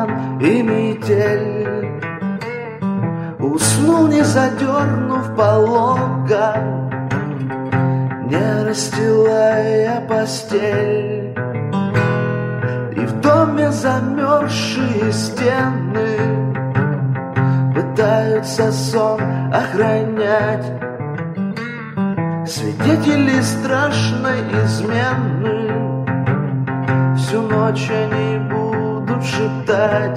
туман и метель. Уснул, не задернув полога, не расстилая постель. И в доме замерзшие стены пытаются сон охранять. Свидетели страшной измены всю ночь они будут шептать.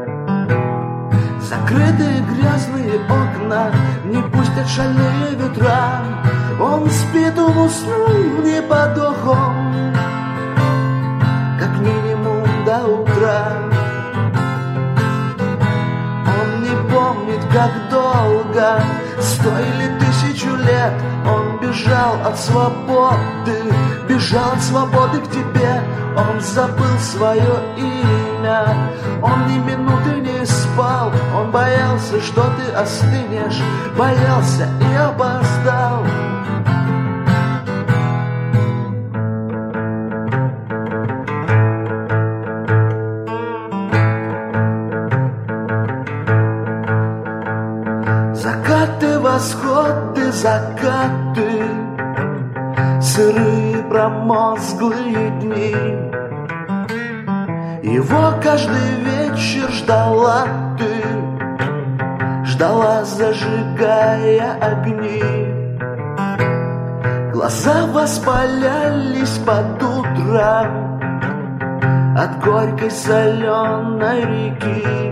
Закрытые грязные окна не пустят шальные ветра. Он спит, он уснул, не подох он, как минимум до утра. Он не помнит, как долго, 100 или 1000 лет он бежал от свободы, бежал от свободы к тебе. Он забыл свое имя, он ни минуты не спал. Он боялся, что ты остынешь, боялся и опоздал. Закаты, восходы, закаты, сырые промозглые дни. Его каждый вечер ждала ты, ждала, зажигая огни. Глаза воспалялись под утром от горькой соленой реки.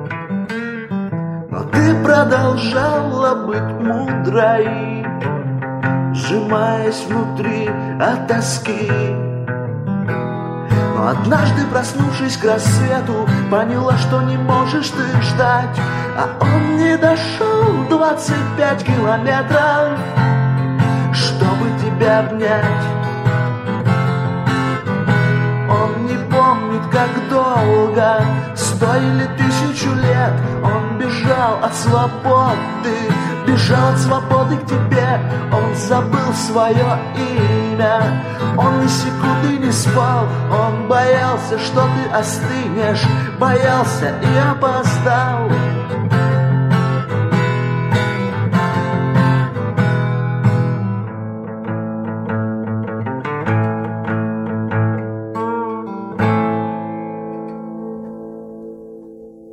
Но ты продолжала быть мудрой, сжимаясь внутри от тоски. Но однажды, проснувшись к рассвету, поняла, что не можешь ты ждать. А он не дошел 25 километров, чтобы тебя обнять. Он не помнит, как долго, 100 или 1000 лет он бежал от свободы, бежал от свободы к тебе. Он забыл свое имя, он ни секунды не спал. Он боялся, что ты остынешь, боялся и опоздал.